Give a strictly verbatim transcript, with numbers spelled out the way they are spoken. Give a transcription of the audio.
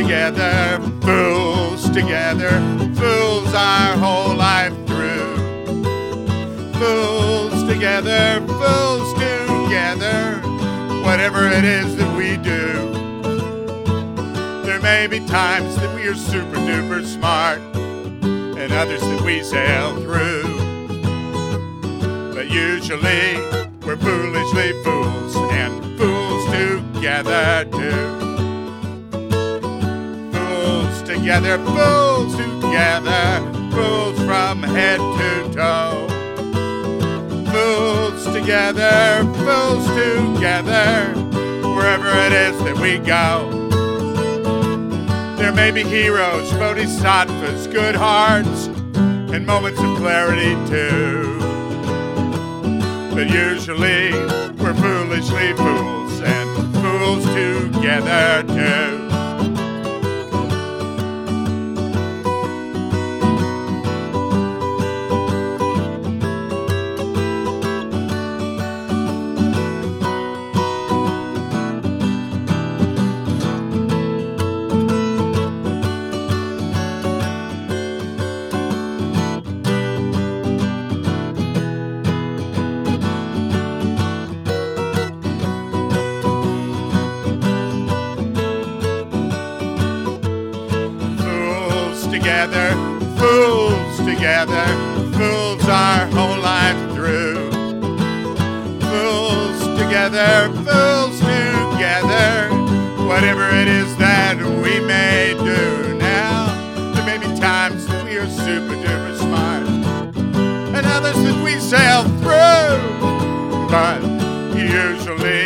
together, fools together, fools our whole life through. Fools together, fools together, whatever it is that we do. There may be times that we are super duper smart and others that we sail through. But usually we're foolishly fools and fools together too. Fools together, fools together, fools from head to toe. Fools together, fools together, wherever it is that we go. There may be heroes, bodhisattvas, good hearts, and moments of clarity too. But usually we're foolishly fools and fools together too. Together, fools together, fools our whole life through. Fools together, fools together, whatever it is that we may do. Now, there may be times that we are super duper smart and others that we sail through, but usually